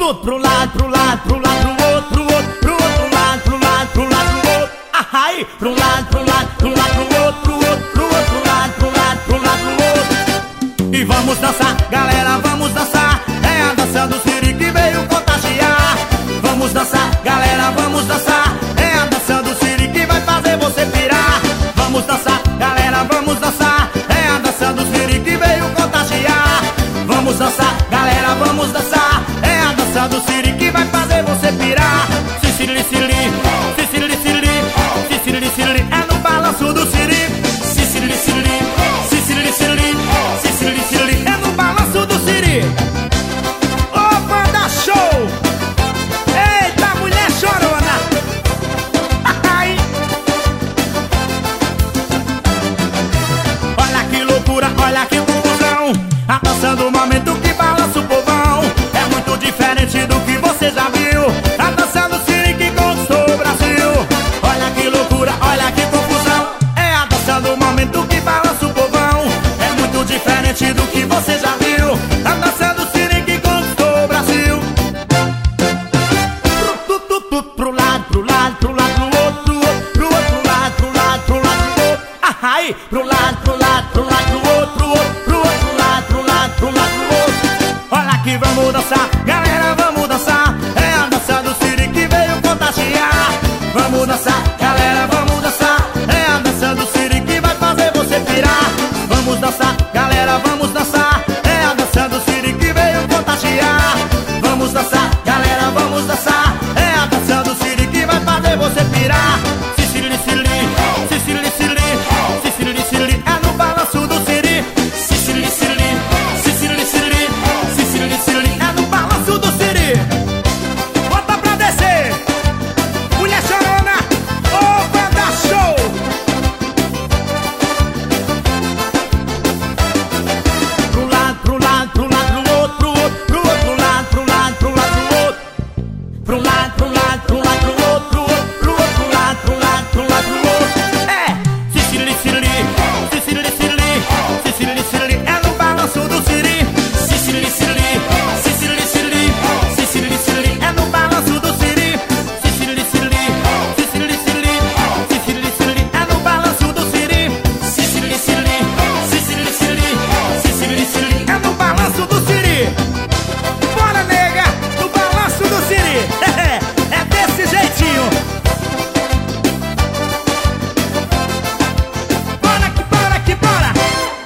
tudo pro lado, pro lado, pro lado, pro outro, pro outro, pro outro lado, pro lado, pro lado, pro outro. Aí, pro lado, pro lado, pro lado, pro outro, pro outro, pro outro lado, pro lado, pro lado, pro outro. E vamos dançar, galera, vamos dançar. É a dança do Siri que veio contagiar. Vamos dançar, galera, vamos dançar. É a dança do Siri que vai fazer você pirar. Vamos dançar, galera, vamos dançar. É a dança do Siri que veio contagiar. Vamos dançar, galera, vamos dançar. É a dança do Siri que vai fazer você pirar. Sicili, Sili, Sicili, Sili, Sicili, Sili, é no balanço do Siri. Sicili, Sili, Sicili, Sili, Sicili, Sili, é no balanço do Siri. Ô, banda show! Eita, mulher chorona! Ai. Olha que loucura, olha que confusão. A dança do momento que balança o povão. É muito diferente do que você já viu. A dança do Siri que conquistou o Brasil. Olha que loucura, olha que confusão. É a dança do momento que balança o povão. É muito diferente do que você já viu. A dança do Siri que conquistou o Brasil. Pro lado, pro lado, pro lado, pro outro, pro outro, pro outro lado, pro lado, pro lado, pro outro. Aí, pro lado, pro lado, pro lado, pro outro, pro outro, pro outro lado, pro lado, pro lado, pro outro. Olha que vamos dançar, galera.